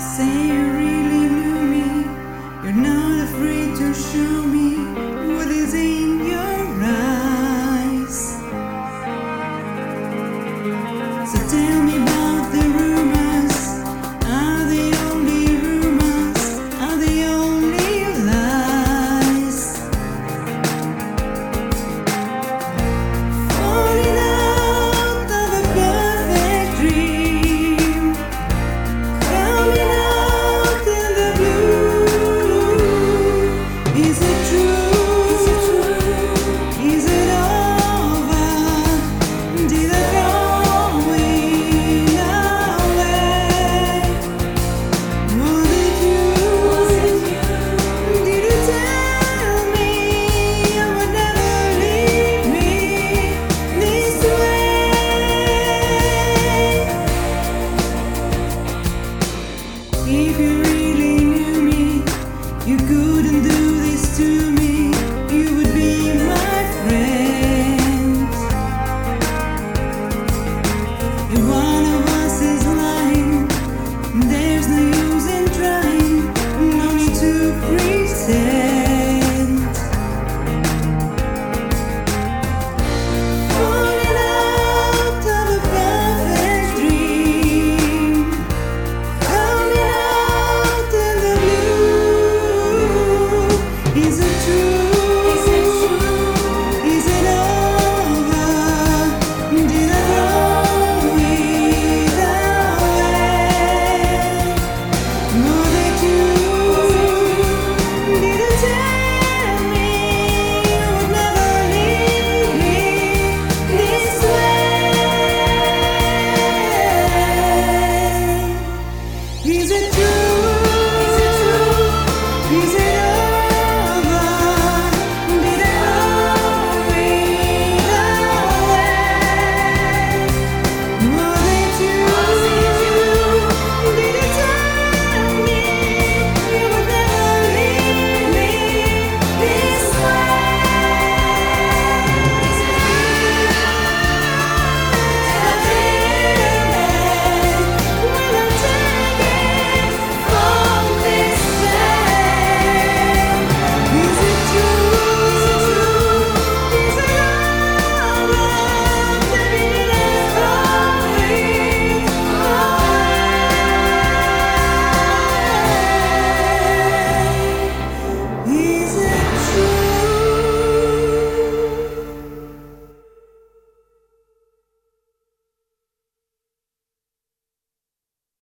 Say you really knew me. You're not afraid to show me what is in your eyes. So tell me about the rumors. Are they only rumors? Are they only lies? Falling out of a perfect dream, coming out in the blue. Is it true? Is it over? Did I throw it away? Was it you? Did you tell me you would never leave me this way? If you really knew me, you couldn't do this to me. You would be my friend. If one of us is lying, there's no use in trying. No need to pretend. Falling out of a perfect dream, coming out in the blue. Is it true? Is it over? Did I